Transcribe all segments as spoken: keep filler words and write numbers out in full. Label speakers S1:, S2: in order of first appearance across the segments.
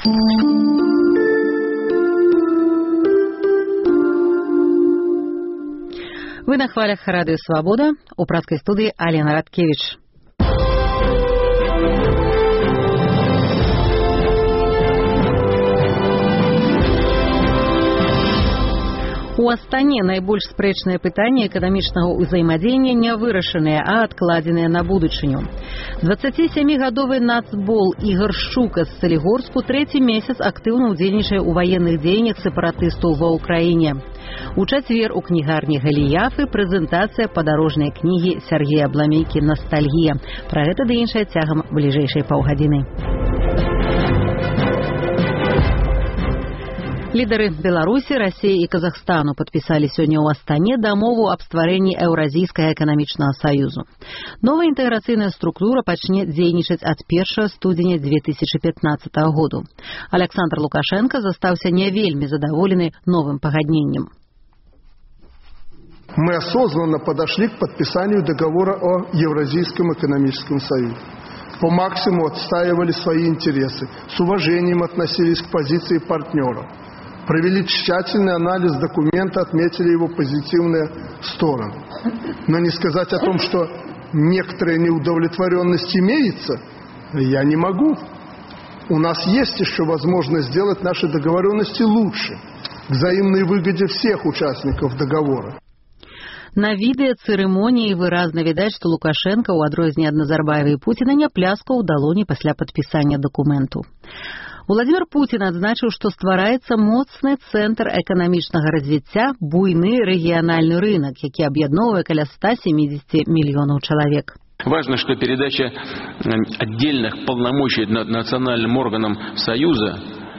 S1: Вы на хвалях Радио Свобода, у прадской студии Алена Радкевич. У Астане найбольш спрэчнае пытанне эканамічнага ўзаемадзеяння не вырашанае, а адкладзенае на будучыню. дваццацісямігадовы нацбол Ігор Шчука з Салігорску трэці месяц актыўна ўдзельнічае ў ваенных дзеяннях сепаратыстаў ва ўкраіне. У чацвер у кнігарні Галіяфы прэзентацыя падарожнай кнігі Сергея Бламейкі «Ностальгія». Пра гэта ды іншае цягам бліжэйшай паўгадзіны. Лідары Беларусі, Расіі і Казахстану падпісалі сёння ў Астане дамову аб стварэнні Еўразійскага эканамічнага саюзу. Новая інтэграцыйная структура пачне дзейнічаць ад першага студзеня дзве тысячы пятнаццатага году. Александр Лукашенко застаўся не вельмі задаволены новым пагадненнем.
S2: Мы осознанно подошли к подписанию договора о Евразийском экономическом союзе. По максимуму отстаивали свои интересы, с уважением относились к позиции партнеров. Провели тщательный анализ документа, отметили его позитивные стороны. Но не сказать о том, что некоторая неудовлетворенность имеется, я не могу. У нас есть еще возможность сделать наши договоренности лучше, к взаимной выгоде всех участников договора.
S1: На відэа цырымоніі выразна відаць, што Лукашенко, у адрозненне ад Назарбаева і Пуціна, не пляскаў у далоні пасля падпісання дакументу. Уладзімір Пуцін адзначыў, што ствараецца моцны цэнтр эканамічнага развіцця, буйны рэгіянальны рынок, які аб'ядноўвае каля ста семидесяти мільёнаў чалавек.
S3: Важно, что передача отдельных полномочий над национальным органам Союза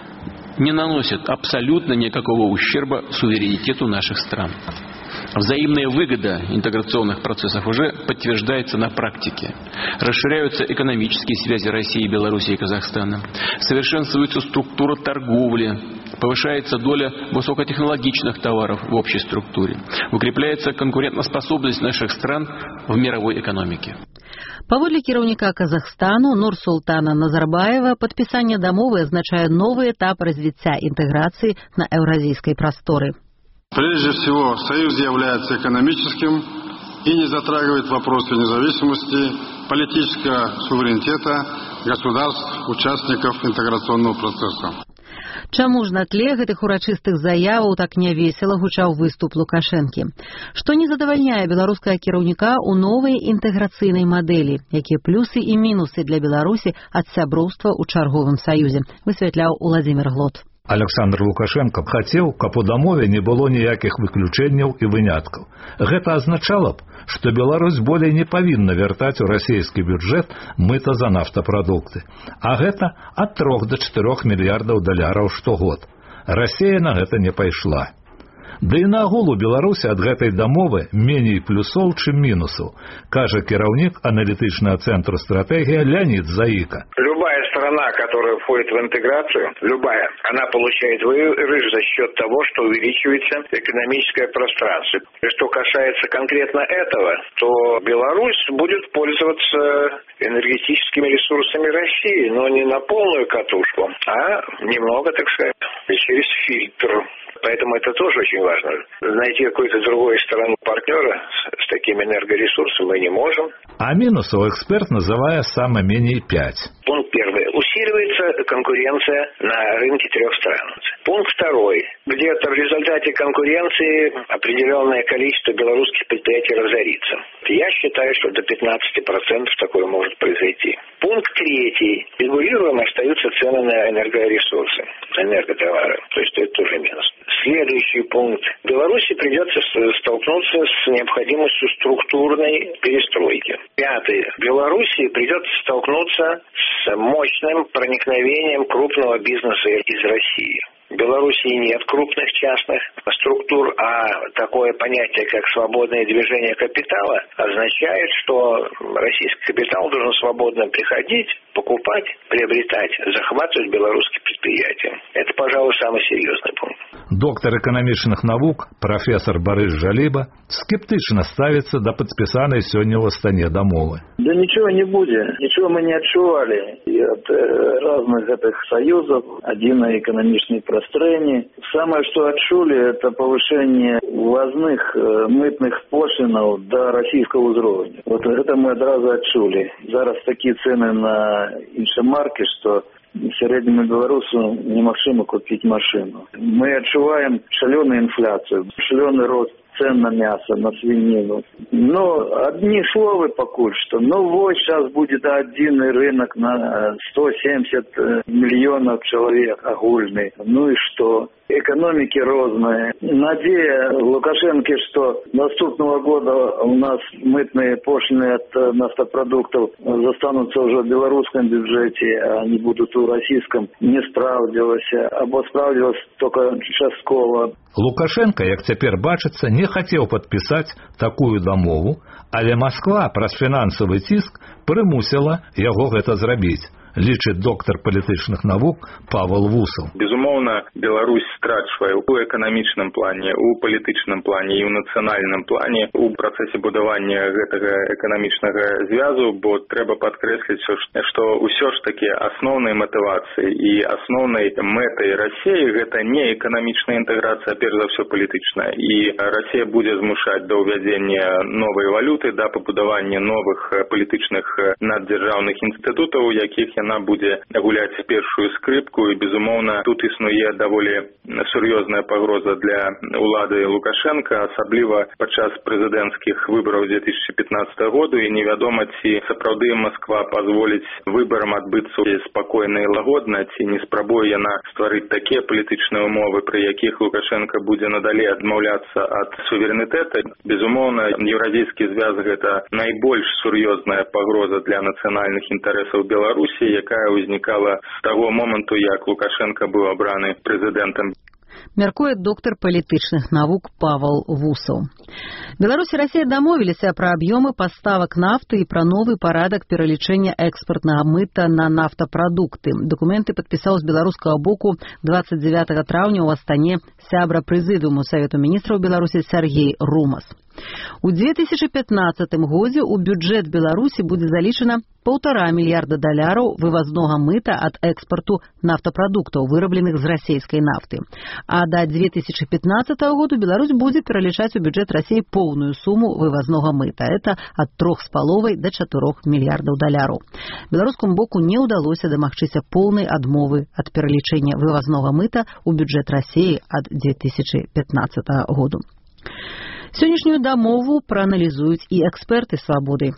S3: не наносит абсолютно никакого ущерба суверенитету наших стран. Взаимная выгода интеграционных процессов уже подтверждается на практике. Расширяются экономические связи России, Беларуси и Казахстана. Совершенствуется структура торговли. Повышается доля высокотехнологичных товаров в общей структуре. Укрепляется конкурентоспособность наших стран в мировой экономике.
S1: Паводле кіраўніка Казахстану Нурсултана Назарбаева падпісанне дамовы азначае новы этап развіцця інтэграцыі на еўразійскай прасторы.
S4: Прежде всего, Союз является экономическим и не затрагивает вопросы независимости, политического суверенитета государств, участников интеграционного процесса.
S1: Чаму ж на тле гэтых урачыстых заяваў так нявесела гучаў выступ Лукашэнкі? Што не задавальняе беларускага кіраўніка ў новай інтэграцыйнай мадэлі? Якія плюсы і мінусы для Беларусі ад сяброўства ў чарговым саюзе? Высвятляў Уладзімір Глот.
S5: Александр Лукашенко хацеў, каб у дамове не было ніякіх выключэнняў і выняткаў. Гэта азначала б, што Беларусь болей не павінна вяртаць у расійскі бюджэт мыта за нафтапрадукты. А гэта ад трох да чатырох мільярдаў даляраў штогод. Расія на гэта не пайшла. Да і наогул у Беларусі ад гэтай дамовы меней плюсоў, чым мінусаў, кажа кіраўнік аналітычнага цэнтру стратэгія Леонид Заика.
S6: Любая страна, которая входит в интеграцию, любая, она получает выигрыш за счет того, что увеличивается экономическое пространство. И что касается конкретно этого, то Беларусь будет пользоваться энергетическими ресурсами России, но не на полную катушку, а немного, так сказать, через фильтр. Поэтому это тоже очень важно. Найти какую-то другую сторону партнера с, с таким энергоресурсом мы не можем.
S5: А минусов эксперт называет самое менее пять.
S6: Пункт первый. Усиливается конкуренция на рынке трех стран. Пункт второй. Где-то в результате конкуренции определенное количество белорусских предприятий разорится. Я считаю, что до пятнадцати процентов такое может произойти. Пункт третий. Регулируемо остаются цены на энергоресурсы, энерготовары. То есть это тоже минус. Следующий пункт. Беларуси придется столкнуться с необходимостью структурной перестройки. Пятый. Беларуси придется столкнуться с мощным проникновением крупного бизнеса из России. В Белоруссии нет крупных частных структур, а такое понятие, как свободное движение капитала, означает, что российский капитал должен свободно приходить, покупать, приобретать, захватывать белорусские предприятия. Это, пожалуй, самый серьезный пункт.
S5: Доктор эканамічных навук прафесор Барыс Жаліба скептычна ставіцца да падпісанай сёння ў Астане дамовы.
S7: Да ничего не будет, ничего мы не отчували и от э, разных этих союзов, единой экономичной пространства. Самое, что отчули, это повышение ввозных э, мытных пошлинов до российского уровня. Вот это мы одразу отчули. Зараз такие цены на іншамарки, что среднему белорусу немагчыма купить машину. Мы отчуваем шаленую инфляцию, шаленый рост цен на мясо, на свинину. Но одни словы пока что. Ну вот сейчас будет отдельный рынок на сто семьдесят миллионов человек огульный. Ну и что? Экономики разные. Надея Лукашенко, что наступного года у нас мытные пошлины от нафтопродуктов застанутся уже в белорусском бюджете, а они будут в российском, не справдилась, або справдилась только частково.
S5: Лукашенко, як цяпер бачыцца, не хацеў падпісаць такую дамову, але Масква праз фінансавы ціск прымусіла яго гэта зрабіць, лічыць доктор палітычных навук Павел Вусаў.
S8: Безумоўна, Беларусь страчвае ў эканамічным плане, у палітычным плане і ў нацыянальным плане у працэсе будавання гэтага эканамічнага звязу, бо трэба падкрэсліць, што ўсё ж такі асноўнай матывацыяй і асноўнай мэтай Расіі гэта не эканамічная інтэграцыя, а перш за ўсё палітычная. І Расія будзе змушаць да ўвядзення новай валюты, да пабудавання новых палітычных наддзяржаўных інстытутаў, якіх яна будзе гуляць першую скрыпку, і, безумоўна, тут існуе даволі сур'ёзная пагроза для улады Лукашенка, асабліва падчас прэзідэнцкіх выбараў две тысячи пятнадцатого году, і невядома, ці сапраўды Масква пазволіць выбарам адбыцца спакойна і лагодна, ці не спрабуе яна стварыць такія палітычныя умовы, пры якіх Лукашенко будзе надалей адмаўляцца ад суверэнітэта. Безумоўна, еўразійскі звяз – гэта найбольш сур'ёзная пагроза для нацыянальных інтарэсаў Беларусі, якая ўзнікала з таго моманту, як Лукашенко быў абраны прэзідэнтам.
S1: Мяркуе доктор палітычных навук Павел Вусаў. Беларусь і Расія дамовіліся пра аб'ёмы паставак нафты і пра новы парадак пералічэння экспартнага мыта на нафтапрадукты. Дакументы падпісаў з беларускага боку двадцать девятого траўня ў Астане сябра прэзідыуму Савету міністраў Беларусі Сергей Румас. У две тысячи пятнадцатым годзе ў бюджэт Беларусі будзе залічана полтора мільярда даляраў вывазнога мыта ад экспарту нафтапрадуктаў, вырабленых з расійскай нафты. А да две тысячи пятнадцатого году Беларусь будзе пералічаць у бюджэт Расіі поўную суму вывазнога мыта. Это ад трох з паловай да чатырох мільярдаў даляраў. Беларускаму боку не ўдалося дамагчыся поўнай адмовы ад пералічэння вывазнога мыта ў бюджэт Расіі ад две тысячи пятнадцатого году. Сённяшнюю дамову прааналізуюць і эксперты «Свабоды».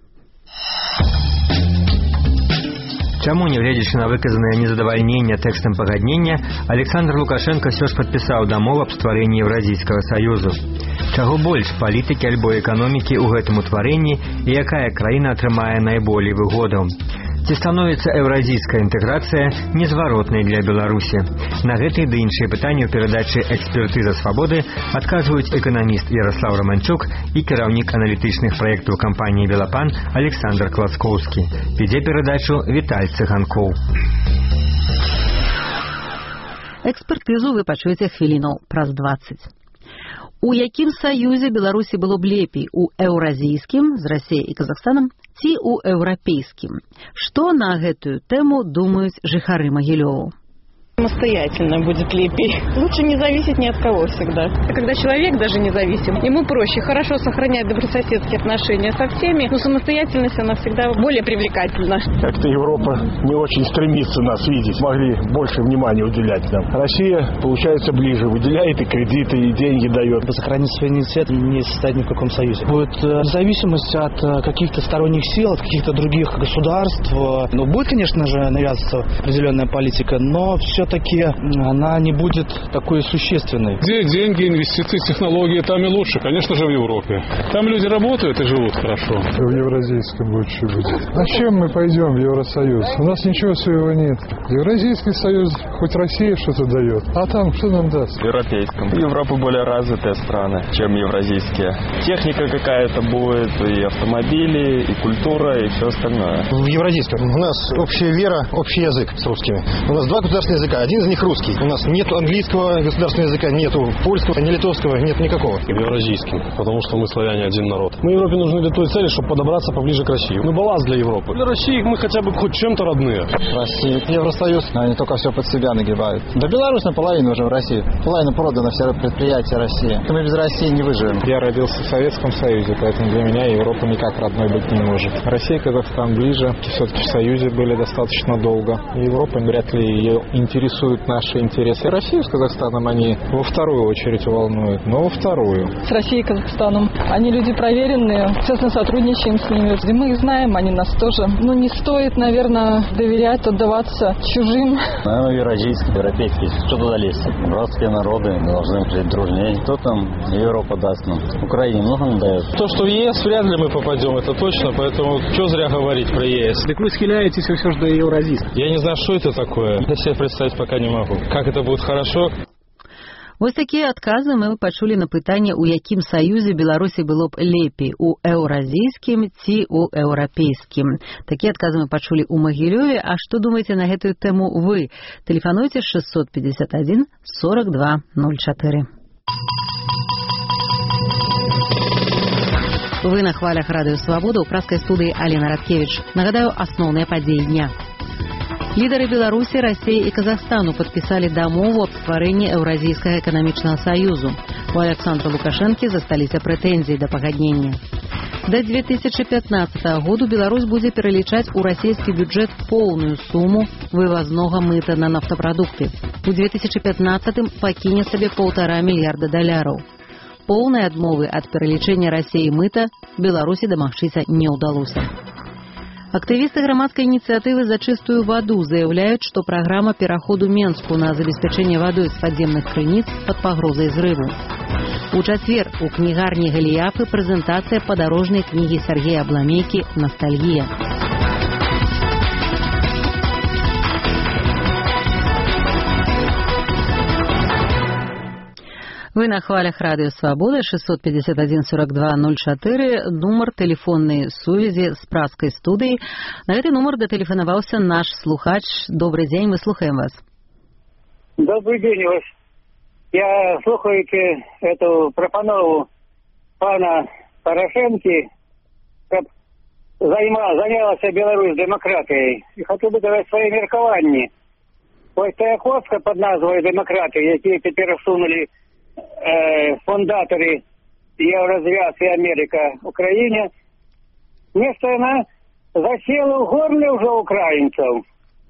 S9: Чаму, нягледзячы на выказанае незадавальненне тэкстам пагаднення, Александр Лукашенко ўсё ж падпісаў дамову аб стварэнні Еўразійскага саюзу. Чаго больш, палітыкі альбо эканомікі ў гэтым утварэнні і якая краіна атрымае найболей выгодаў? Ці становіцца еўразійская інтэграцыя незваротнай для Беларусі? На гэтыя ды іншыя пытанні ў перадачы «Экспертыза Свабоды» адказваюць эканаміст Ярослав Романчук і кіраўнік аналітычных праектаў кампаніі «Белапан» Александр Клацкоўскі. Вядзе перадачу Віталь Цыганкоў.
S1: Экспертызу вы пачуеце хвілінаў праз дваццаць. У якім саюзе Беларусі было б лепей, у еўразійскім з Расіяй і Казахстанам ці у еўрапейскім? Што на гэтую тэму думаюць жыхары Магілёву?
S10: Самостоятельно будет лепей. Лучше не зависеть ни от кого всегда. Когда человек даже независим, ему проще хорошо сохранять добрососедские отношения со всеми, но самостоятельность, она всегда более привлекательна.
S11: Как-то Европа не очень стремится нас видеть, могли больше внимания уделять нам. Россия, получается, ближе, выделяет и кредиты, и деньги дает.
S12: Сохранить суверенитет не состоит ни в каком союзе. Будет э, зависимость от э, каких-то сторонних сил, от каких-то других государств. Ну, будет, конечно же, навязываться определенная политика, но все все-таки она не будет такой существенной.
S13: Где деньги, инвестиции, технологии, там и лучше, конечно же, в Европе. Там люди работают и живут хорошо.
S14: В Евразийском лучше будет. Зачем мы пойдем в Евросоюз? У нас ничего своего нет. Евразийский союз, хоть Россия что-то дает, а там что нам даст?
S15: В европейском. Европа более развитые страны, чем евразийские. Техника какая-то будет, и автомобили, и культура, и все остальное.
S16: В евразийском. У нас общая вера, общий язык с русскими. У нас два государственных языка языка. Один из них русский. У нас нет английского государственного языка, нету польского, ни литовского, нет никакого.
S17: Евразийский, потому что мы славяне один народ. Мы Европе нужны для той цели, чтобы подобраться поближе к России. Мы баланс для Европы. Для России мы хотя бы хоть чем-то родные.
S18: Россия, Евросоюз, они только все под себя нагибают. Да Беларусь наполовину уже в России. Половина продана, все предприятия России. Мы без России не выживем.
S19: Я родился в Советском Союзе, поэтому для меня Европа никак родной быть не может. Россия и Казахстан ближе, все-таки в Союзе были достаточно долго. Европа вряд ли ее интересуют наши интересы. Россию с Казахстаном они во вторую очередь волнуют, но во вторую.
S20: С Россией и Казахстаном. Они люди проверенные, честно сотрудничаем с ними. Мы их знаем, они нас тоже. Но не стоит, наверное, доверять, отдаваться чужим.
S21: Наверное, евразийский, европейский. Что туда лезть? Братские народы должны жить дружнее. Кто там Европа даст нам? Украине много нам дает?
S17: То, что в ЕС вряд ли мы попадем, это точно, поэтому что зря говорить про ЕС.
S19: Так вы схиляетесь все же до евразийского.
S17: Я не знаю, что это такое. Я себе представить пока не могу. Как это будет хорошо?
S1: Вось такія адказы мы пачулі на пытанне, у якім саюзе Беларусі было б лепей, у еўразійскім ці у еўрапейскім. Такія адказы мы пачулі ў Магілёве. А што думаеце на гэтую тэму вы? Тэлефануйце шестьсот пятьдесят один сорок два ноль четыре. Вы на хвалях Радыё Свабода, у праскай студыі Алена Радкевіч. Нагадаю, асноўныя падзеі дня. Лідары Беларусі, Расіі і Казахстану падпісалі дамову аб стварэнні Еўразійскага эканамічнага саюзу. У Александра Лукашэнкі засталіся прэтэнзіі да пагаднення. Да две тысячи пятнадцатого году Беларусь будзе пералічаць у расійскі бюджэт поўную суму вывазнога мыта на нафтапрадукты. У две тысячи пятнадцатым пакіне сабе полтора мільярда даляраў. Поўнай адмовы ад пералічэння Расіі мыта Беларусі дамагчыся не ўдалося. Актывісты грамадскай ініцыятывы «За чыстую воду» заявляют, что программа пераходу Менску на забеспечение водой с подземных крыниц под погрозой взрыву. У четверг у книгарни Голиафы презентация подорожной книги Сергея Обламейки «Ностальгия». Вы на хвалях Радио Свобода, шестьсот пятьдесят один сорок два ноль четыре, номер телефонной сувязі с праской студией. На этот номер дотелефоновался наш слухач. Добрый день, мы слухаем вас.
S22: Добрый день, вас. Я слухаете эту пропанову пана Порошенки, как занялася Беларусь демократией. И хочу бы давать свои меркования. Ось та охотка под назвой демократии, які теперь всунули э, фундатори Еврозвяз и Америка Украине, вместо она засела в горле уже украинцев.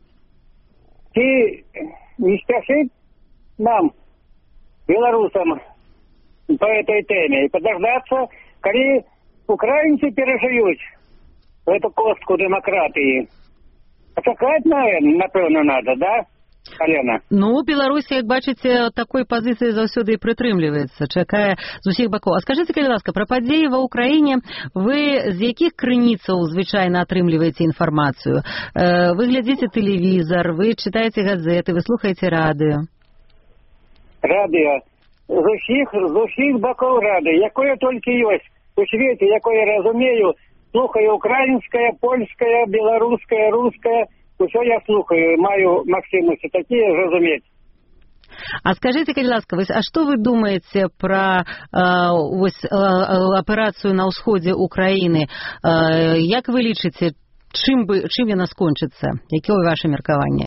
S22: И не спешит нам, белорусам, по этой теме, и подождаться, когда украинцы переживут эту костку демократии. Чекать, наверное, напевно, надо, да? Алена.
S1: Ну, Беларусь, як бачыце, такой пазіцыі заўсёды і прытрымліваецца, чакае з усіх бакоў. А скажыце, калі ласка, пра падзеі ва ўкраіне вы з якіх крыніцаў звычайна атрымліваеце інфармацыю? Вы глядзіце тэлевізар, вы чытаеце газеты, вы слухаеце радыё?
S22: Радыё. З усіх, з усіх бакоў радыё, якое толькі ёсць у свеце, якое разумею, слухаю украинское, польское, белорусское, русское. Все я слухаю, маю магчымасці такие разуметь.
S1: А скажите, калі ласка, а что вы думаете про э, операцию на ўсходзе Украины? Э, як вы лічыце, чым, бы, чым яна скончыцца? Якое ваше меркаванне?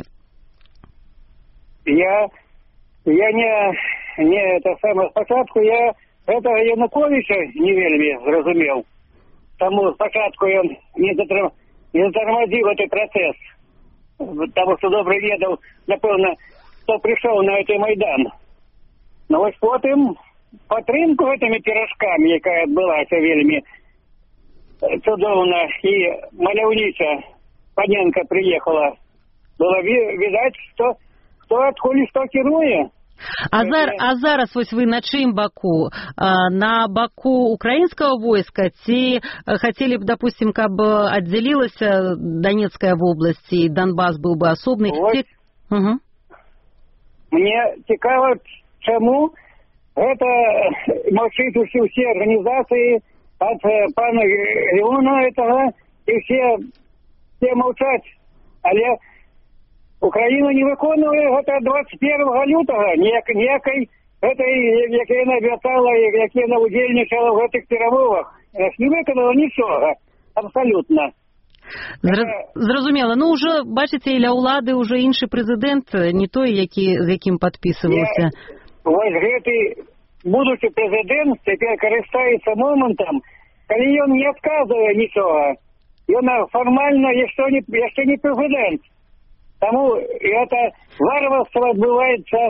S22: Я, я не, не это самое, спочатку я этого Януковича не вельмі зразумеў. Тому спочатку он не, затрам, не затормозил этот процесс. Потому что добрый ведал, напевно, кто пришел на этот Майдан. Но вот потом підтримку этими пирожками, яка відбулася вельми чудовно, и маляўніча Паненко приехала, было видать, что кто откуда что кіруе.
S1: А, зар, а зараз вось вы на чым баку? На баку украинского войска ці хотели бы, допустим, каб отделилась Донецкая область и Донбасс был бы особный?
S22: Вот.
S1: Угу.
S22: Мне цікаво, чему это молчит все, все организации от пана Леона этого, и все, все молчат. Але Украина не выконывает это двадцать первого лютого ніяк, ніякой этой, яке она обещала, яке она удельничала в этих перемовах. Не виконала нічого, абсолютно.
S1: Зрозуміло. Ну, уже, бачите, і для улади уже інший президент, не той, який, з яким підписувався.
S22: Ось гэтый будучи президент тепер користається моментом, коли він не відказує нічого. Він формально ще не, ще не президент. Тому це варварство відбувається.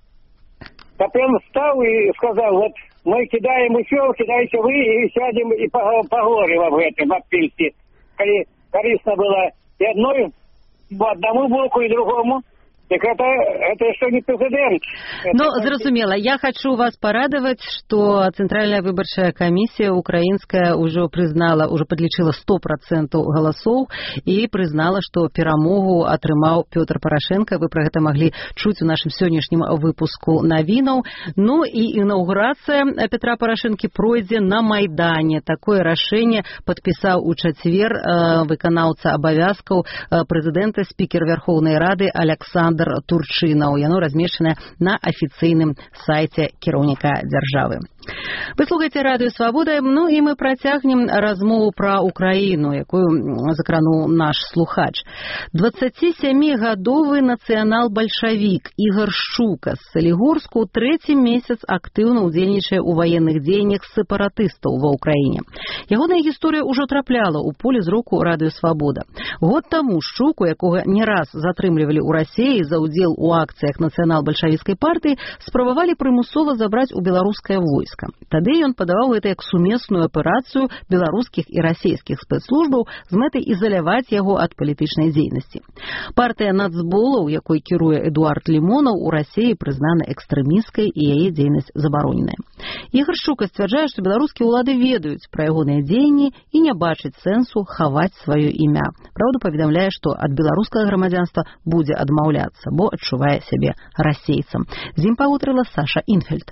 S22: Как он встал и сказал, вот мы кидаем еще, кидайте вы, и сядем и поговорим об этом, об пильте. Коли корисно было и одной, одному боку, и другому. Так это, это еще не президент.
S1: Ну, зрозумело. Я хочу вас порадовать, что Центральная выборчая комиссия украинская уже признала, уже подлічила сто процентов голосов и признала, что перамогу атрымаў Пётр Порошенко. Вы про это могли чуть в нашем сегодняшнем выпуску новинов. Ну и инаугурация Петра Порошенко пройдзе на Майдане. Такое решение подписал у четвер э, выканаўца абавязкаў э, президента, спикер Верховной Рады Александр Турчынаў. Яно размешчанае на афіцыйным сайце кіраўніка дзяржавы. Вы слухаеце радыё Свабода, ну і мы працягнем размову пра Украіну, якую закрануў наш слухач. дваццацісямігадовы нацыянал-бальшавік Ігар Шчука з Салігорску трэці месяц актыўна ўдзельнічае ў ваенных дзеяннях сепаратыстаў ва ўкраіне. Ягоная гісторыя ўжо трапляла ў поле зроку радыё Свабода. Год таму Шчуку, якога не раз затрымлівалі ў Расіі за ўдзел у акцыях нацыянал-бальшавіцкай партыі, спрабавалі прымусова забраць у беларускае войска. Тады ён падаваў гэта як сумесную аперацыю беларускіх і расійскіх спецслужбаў з мэтай ізаляваць яго ад палітычнай дзейнасці. Партыя нацболаў, якой кіруе Эдуард Лімонаў, у Расіі прызнана экстрэмісткай і яе дзейнасць забароненая. Ігар Шчука сцвярджае, што беларускія ўлады ведаюць пра ягоныя дзеянні і не бачаць сэнсу хаваць сваё імя. Праўда, паведамляе, што ад беларускага грамадзянства будзе адмаўляцца, бо адчувае сябе расейцам. З ім пагутарыла Саша Інфельд.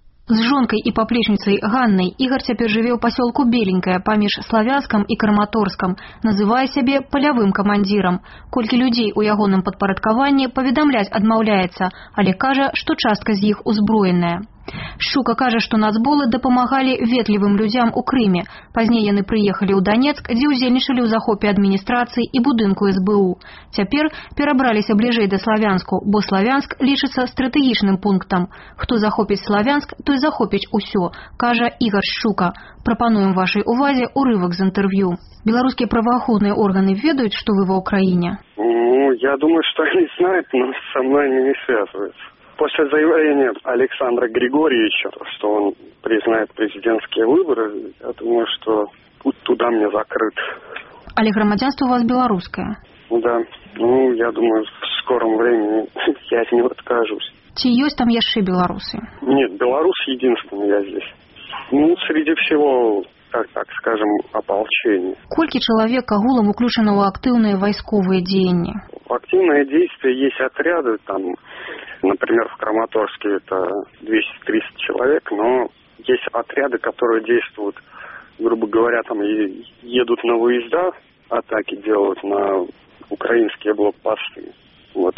S2: З жонкай і паплечніцай Ганнай Ігар цяпер жыве ў пасёлку Беленькае паміж Славянскам і Краматорскам, называе сябе палявым камандзірам. Колькі людзей у ягоным падпарадкаванні паведамляць адмаўляецца, але кажа, што частка з іх узброеная. Шчука кажа, што нацболы дапамагалі ветлівым людзям у Крыме. Пазней яны прыехалі ў Данецк, дзе ўдзельнічалі ў захопе адміністрацыі і будынку эс бэ у. Цяпер перабраліся бліжэй да Славянску, бо Славянск лічыцца стратэгічным пунктам. Хто захопіць Славянск, той захопіць усё, кажа Ігар Шчука. Прапануем вашай увазе урывак з інтэрв'ю. Беларускія праваахоўныя органы ведаюць, што вы ва Украине?
S3: Ну, я думаю, что они знают, но со мной они не связываются. После заявления Александра Григорьевича, что он признает президентские выборы, я думаю, что путь туда мне закрыт.
S2: Але громадянство у вас белорусское?
S3: Да. Ну, я думаю, в скором времени я от него откажусь.
S2: Ці ёсць там яшчэ белорусы?
S3: Нет, белорус единственный я здесь. Ну, среди всего, так, так скажем, ополчения.
S2: Колькі чалавек агулам уключана ў актыўныя вайсковыя дзеянні?
S3: Активные действия есть отряды, там, например, в Краматорске это двести-триста человек, но есть отряды, которые действуют, грубо говоря, там едут на выезда, атаки делают на украинские блокпосты. Вот.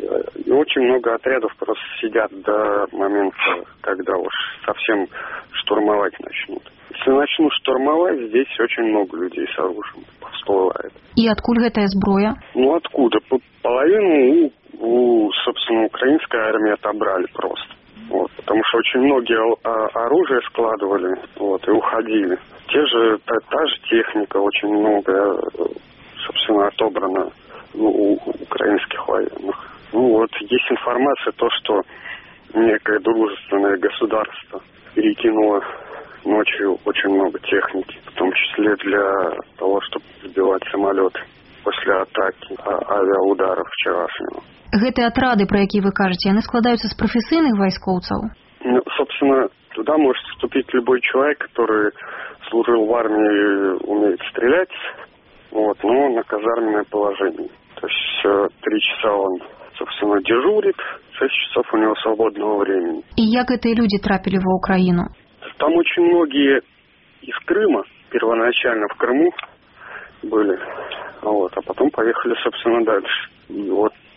S3: И очень много отрядов просто сидят до момента, когда уж совсем штурмовать начнут. Если начнут штурмовать, здесь очень много людей с оружием всплывает.
S2: И откуда эта зброя?
S3: Ну откуда? Половину у, у, собственно, украинской армии отобрали просто. Вот, потому что очень многие оружие складывали, вот, и уходили. Те же, та, та же техника, очень много, собственно, отобрана, ну, у украинских военных. Ну вот, есть информация, то, что некое дружественное государство перекинуло ночью очень много техники, в том числе для того, чтобы сбивать самолеты после атаки, авиаударов вчерашнего.
S2: Гэтыя атрады, про якія вы кажаце, яны складаюцца з прафесійных вайскоўцаў?
S3: Ну, собственно, туда может вступить любой человек, который служил в армии, умеет стрелять, вот, но на казарменное положение. То есть три часа он, собственно, дежурит, шесть часов у него свободного времени.
S2: И як гэтыя люди трапили в Украину?
S3: Там очень многие из Крыма, первоначально в Крыму были, вот, а потом поехали, собственно, дальше. И вот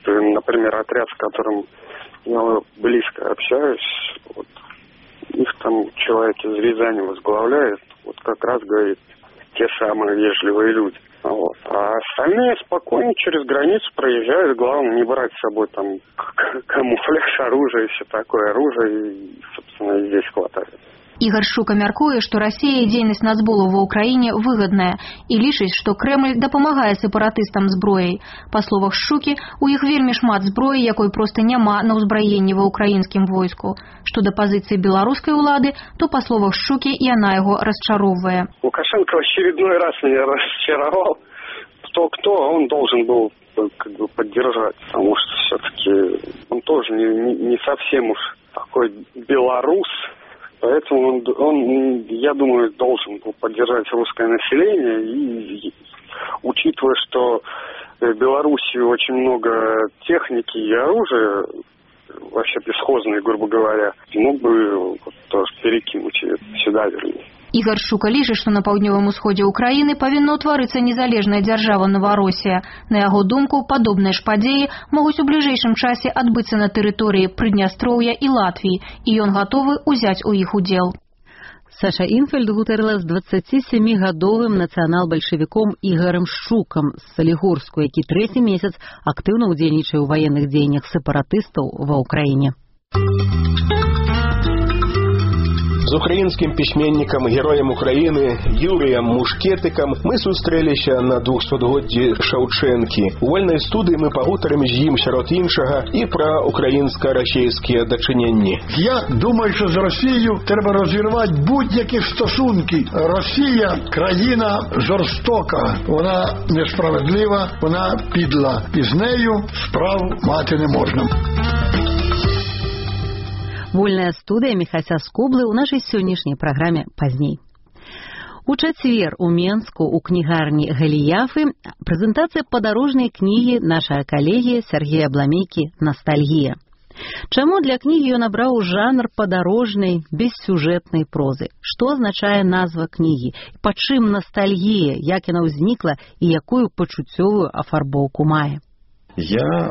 S3: например, отряд, с которым я близко общаюсь, вот, их там человек из Рязани возглавляет, вот как раз, говорит, те самые вежливые люди. Вот. А остальные спокойно через границу проезжают, главное не брать с собой там камуфляж, оружие, все такое оружие, и, собственно, и здесь хватает.
S2: Ігор Шука мяркуе, што Расія дзейнасць нацболу ва ўкраіне выгадная і лічыць, што Крэмль дапамагае сепаратыстам зброяй. Па словах Шукі, у іх вельмі шмат зброі, якой проста няма на ўзбраенні ва ўкраінскім войску. Што да пазіцыі беларускай улады, то па словах Шукі яна яго расчароўвае.
S3: Лукашенко в очередной раз меня расчаровал. Кто-кто, он должен был как бы поддержать, потому что все-таки он тоже не, не, не совсем уж такой белорус. Поэтому он, он, я думаю, должен был поддержать русское население. И, и учитывая, что в Белоруссии очень много техники и оружия, вообще бесхозные, грубо говоря, мог бы вот, тоже перекинуть сюда, вернее.
S2: Ігор Шука лічыць, што на паўднёвым усходзе ўкраіны павінна ўтварыцца незалежная дзяржава Новоросія. На яго думку, падобныя ж падзеі могуць у бліжэйшым часе адбыцца на тэрыторыі Прыднястроўя і Латвіі, і ён гатовы ўзяць у іх удзел.
S1: Саша Інфельд гутарыла з дваццацісямігадовым нацыянал-бальшавіком Ігорем Шукам з Салігорску, які трэці месяц актыўна ўдзельнічае ў ваенных дзеяннях сепаратыстаў ва ўкраіне.
S4: З украінскім пісьменнікам, героем України Юрієм Мушкетиком ми зустрілися на двохсотгоддзі Шаўчэнкі. У вольнай студыі мы пагутарым з ім, сярод іншага, і пра украінска-расійскія дачыненні.
S6: Я думаю, що з Росією треба розірвати будь-які стосунки. Росія – країна жорстока, вона несправедлива, вона підла. І з нею справ мати не можна.
S1: Вольная студыя Міхася Скоблы ў нашай сённяшняй праграме пазней. У чацвер у Менску у кнігарні Галіяфы прэзентацыя падарожнай кнігі нашага калегі Сергея Бламейкі «Ностальгія». Чаму для кнігі ён абраў жанр падарожнай бессюжэтнай прозы? Што азначае назва кнігі? Па чым ностальгія, як яна ўзнікла і якую пачуццёвую афарбоўку мае?
S23: Я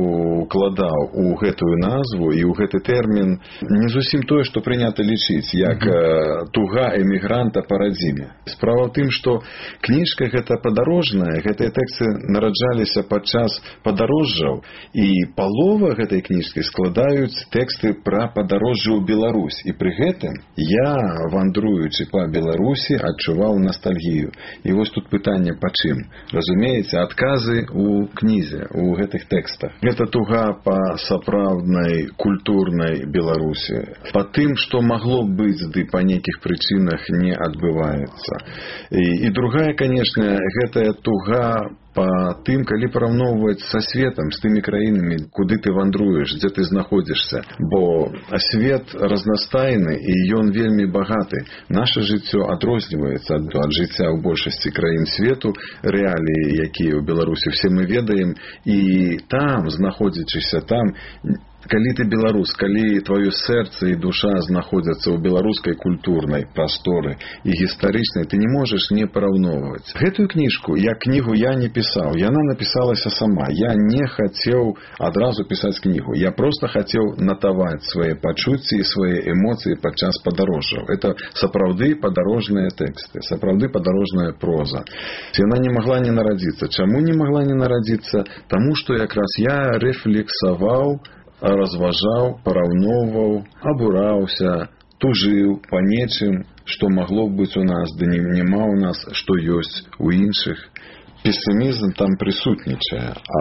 S23: укладаў у гэтую назву і ў гэты тэрмін не зусім тое, што прынята лічыць, як mm-hmm. туга эмігранта па радзіме. Справа ў тым, што кніжка гэта падарожная, гэтыя тэксты нараджаліся падчас падарожжаў, і палова гэтай кніжкі складаюць тэксты пра падарожжа ў Беларусь. І пры гэтым я, вандруючы па Беларусі, адчуваў ностальгію. І вось тут пытанне па чым. Разумееце, адказы ў кнізе, у гэтых тэкстах. Гэта туга па сапраўднай культурнай Беларусі. Па тым, што магло быць, ды па нейкіх прычынах не адбываецца. І, і другая, канешне, гэтая туга па тым, калі параўноўваць са светам, з тымі краінамі, куды ты вандруеш, дзе ты знаходзішся. Бо свет разнастайны, і ён вельмі багаты. Наша жыццё адрозніваецца ад, ад жыцця ў большасці краін свету. Рэаліі, якія ў Беларусі, все мы ведаем. І там, знаходзячыся там, калі ты беларус, калі твоё сэрца і душа знаходзяцца ў беларускай культурнай прасторы і гістарычнай, ты не можаш не параўноўваць. Гэтую кніжку, як кнігу я не пісаў, яна напісалася сама. Я не хацеў адразу пісаць кнігу. Я проста хацеў натаваць свае пачуцці і свае эмоцыі падчас падарожжаў. Это сапраўды падарожныя тэксты, сапраўды падарожная проза. Яна не магла не нарадзіцца. Чаму не магла не нарадзіцца? Таму што якраз я рэфлексаваў, разважаў, параўноўваў, абураўся, тужыў па нечым, што магло быць у нас, ды няма ў нас, што ёсць у іншых. Пессімізм там прысутнічае, а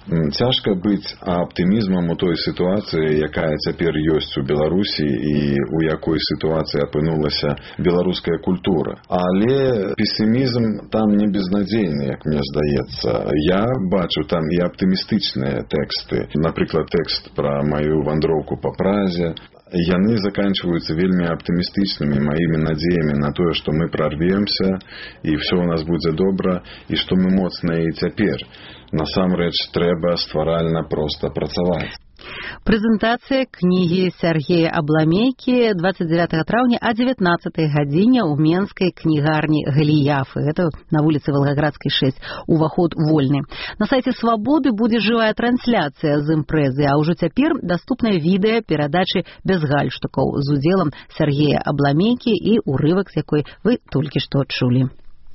S23: цяжка быць аптымізмам у той сітуацыі, якая цяпер ёсць у Беларусі і у якой сітуацыі апынулася беларуская культура. Але пессімізм там не безнадзейны, як мне здаецца. Я бачу там і аптымістычныя тэксты. Напрыклад, тэкст пра маю вандроўку па Празе. Яны заканчиваются вельмі аптымістычнымі маімі надзеямі на тое, што мы прорвемся і все у нас будзе добра, і што мы моцныя і цяпер. Насамрэч трэба стваральна проста працаваць.
S1: Прэзентацыя кнігі Сяргея Абламейкі двадцать девятого траўня о девятнадцатой гадзіне ў менскай кнігарні Галіяфы. Гэта на вуліцы Волгоградскай шэсць. Уваход вольны. На сайце Свабоды будзе жывая трансляцыя з імпрэзы, а ўжо цяпер даступнае відэа перадачы без гальштукаў з удзелам Сяргея Абламейкі і урывак, з якой вы толькі што чулі.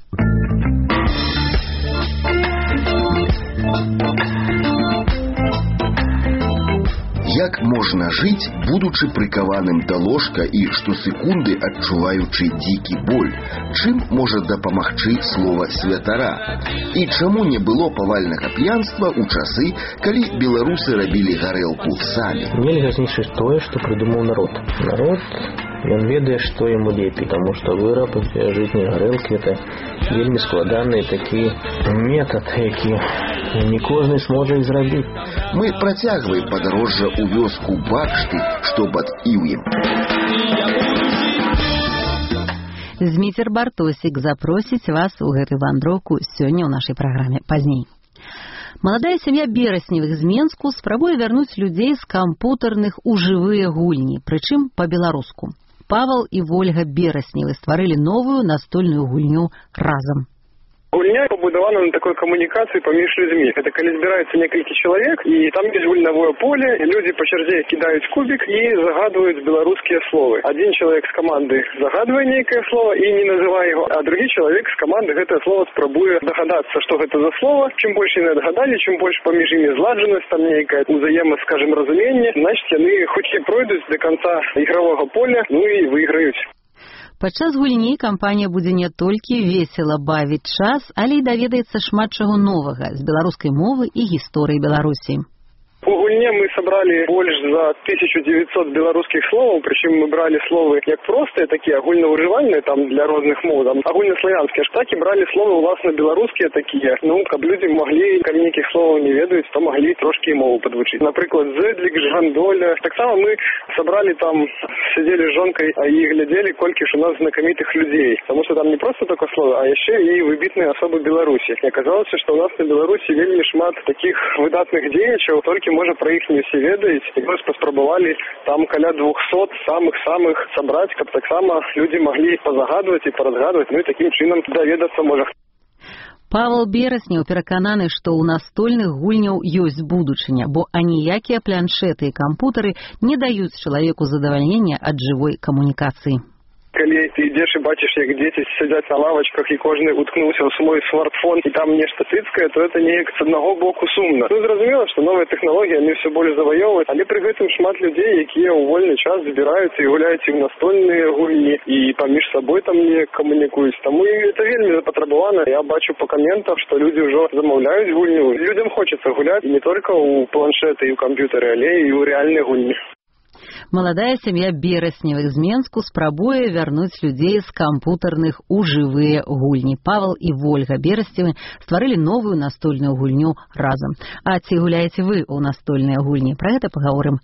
S5: Як можна жыць, будучы прыкаваным да ложка і штосекунды адчуваючы дзікі боль? Чым можа дапамагчы слова святара? І чаму не было павальнага п'янства ў часы, калі беларусы рабілі гарэлку самі?
S7: Нельга знішчыць тое, што прыдумаў народ. Народ, ён ведае, што яму лепей, таму што выраб жытняй гарэлкі — это вельмі складаны такі метад, які не кожны зможа і зрабіць.
S5: Мы працягваем падарожжа ў вёску Бакшты, што пад Іўем.
S1: Зміцер Бартосік запросіць вас у гэтую вандроўку сёння ў нашай праграме пазней. Маладая сям'я Берасневых з Менску спрабуе вярнуць людзей з кампутарных у жывыя гульні, прычым па-беларуску. Павал і Вольга Берасневы стварылі новую настольную гульню разам.
S3: Гульня побудована на такой коммуникации поміж людьми. Это когда збирается несколько человек, и там есть гульновое поле, и люди по черзе кидают кубик и загадывают белорусские слова. Один человек с команды загадывает некое слово и не называя его, а другой человек с команды это слово спробует догадаться, что это за слово. Чем больше они отгадали, чем больше поміж ими зладженность, там некое узаемо, скажем, разумение, значит, они хоть и пройдут до конца игрового поля, ну и выиграют.
S1: Падчас гульні кампанія будзе не толькі весела бавіць час, але і даведаецца шмат чаго новага з беларускай мовы і гісторыі Беларусі.
S3: По гульне мы собрали больше за тысячу девятьсот белорусских слов, причем мы брали слова как простые, такие огульноуживальные, там для разных мов, там огульнославянские, так и брали слова власне белорусские такие, ну, как люди могли, как неких слов не ведают, то могли трошки и мову подвучить. Например, зедлик, жгандоля. Так само мы собрали там, сидели с жонкой и глядели, кольки ж у нас знакомитых людей. Потому что там не просто только слова, а еще и выбитные особы Беларуси. И оказалось, что у нас на Беларуси вельми шмат таких выдатных деячаў, только может про их не все ведать. И просто спробовали там каля двухсот самых-самых собрать, как так само люди могли позагадывать и поразгадывать, ну и таким чином доведаться может.
S1: Павел Бераснеў перакананы, што ў настольных гульняў ёсць будучыня, бо аніякія планшеты і кампутары не даюць чалавеку задавальнення ад жывой камунікацыі.
S3: Коли ты идешь и бачишь, как дети сидят на лавочках, и каждый уткнулся в свой смартфон, и там нечто тыцкое, то это не с одного боку сумно. Ну, зразумело, что новые технологии, они все более завоевывают, але при этом шмат людей, які у вольный час збираются и гуляют и в настольные гульни, и поміж собой там не коммуникуют. Тому это вельми запотребовано. Я бачу по комментам, что люди уже замовляют гульню. Людям хочется гулять не только у планшета и у компьютера, але и у реальной гульни.
S1: Маладая сям'я Берасневых з Менску спрабуе вярнуць людзей з кампутарных у жывыя гульні. Павал і Вольга Берасневы стварылі новую настольную гульню разам. А ці гуляеце вы ў настольныя гульні? Пра гэта пагаворым